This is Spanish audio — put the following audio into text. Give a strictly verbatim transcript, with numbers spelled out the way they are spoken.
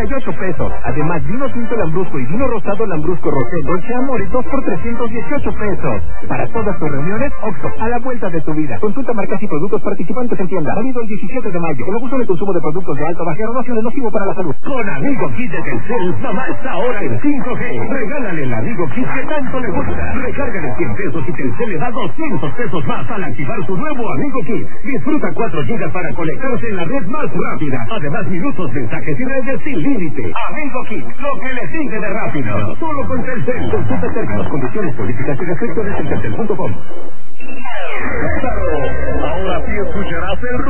y ocho pesos. Además, vino tinto Lambrusco y vino rosado Lambrusco Rosé Dolce Amores, dos por trescientos dieciocho pesos. Para todas tus reuniones, Oxxo, a la vuelta de tu vida. Consulta marcas y productos participantes en tienda. Válido el diecisiete de mayo. El abuso de consumo de productos de alta o baja graduación es nocivo para la salud. Con Amigo Kit de Telcel, mamá está ahora en cinco G. Regálale el Amigo Kit que tanto le gusta. Recárgale cien pesos y Telcel le da doscientos pesos más al activar su nuevo Amigo Kit. Disfruta cuatro gigas para conectarse en la red más rápida. Además, minutos, mensajes y redes sin límite. Amigo Kit, lo que le sigue de rápido. Solo con Telcel. Consulta términos, condiciones, políticas y restricciones en telcel punto com. Ahora sí escucharás el